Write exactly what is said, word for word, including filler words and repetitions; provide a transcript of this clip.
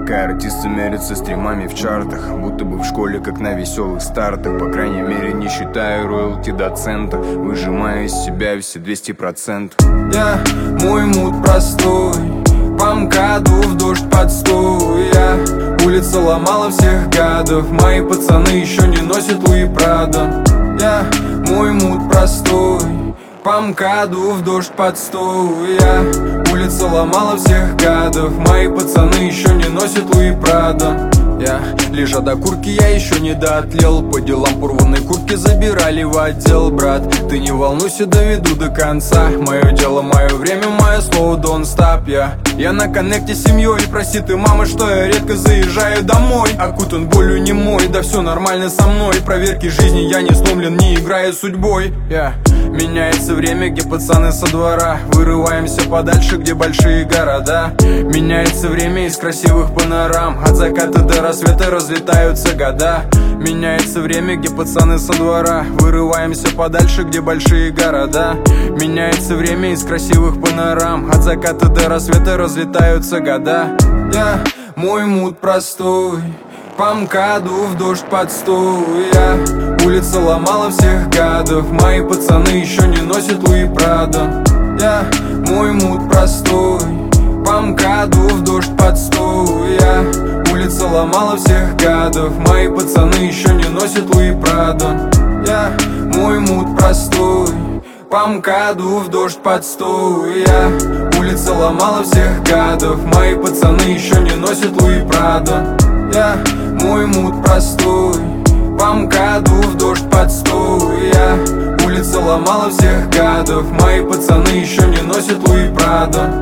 Пока артисты мерятся стримами в чартах, будто бы в школе, как на веселых стартах. По крайней мере, не считаю роялти до цента, выжимаю из себя все двести процентов. Я, мой мут простой, по МКАДу в дождь подстой. Я, улица ломала всех гадов, мои пацаны еще не носят Луи Прадо. Я, мой мут простой, по МКАДу в дождь подстой. Я, улица ломала всех гадов, мои пацаны еще не носят Луи Прадо. Я, лежа до куртки, я еще не доотлел. По делам порванной куртки забирали в отдел. Брат, ты не волнуйся, доведу до конца. Мое дело, мое время, мое слово, don't stop. Я, я на коннекте с семьей, прости ты, мама, что я редко заезжаю домой. Окутан болью немой, да все нормально со мной. Проверки жизни, я не сломлен, не играя судьбой. Я, меняется время, где пацаны со двора. Вырываемся подальше, где большие города. Меняется время из красивых панорам. От заката до рассвета разлетаются года. Меняется время, где пацаны со двора. Вырываемся подальше, где большие города. Меняется время из красивых панорам. От заката до рассвета разлетаются года. Я, мой мут простой, по МКАДу в дождь подстой. Я, улица ломала всех гадов, мои пацаны еще не носят Луи Прадо. Я, мой мут простой, по МКАДу в дождь подстой. Я, улица ломала всех гадов, мои пацаны еще не носят Луи Прадо. Я, мой мут простой, по МКАДу в дождь подстой. Я, улица ломала всех гадов, мои пацаны еще не носят Луи Прадо. Я, мой мут простой, по МКАДу в дождь подстой. Я, улица ломала всех гадов, мои пацаны еще не носят Луи Прадо.